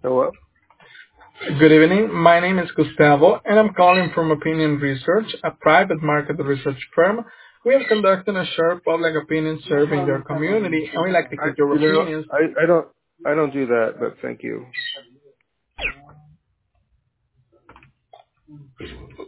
Hello? Good evening. My name is Gustavo, and I'm calling from Opinion Research, a private market research firm. We are conducting a short public opinion survey in your community, and we like to I, get your you know, opinions. I don't do that, but thank you.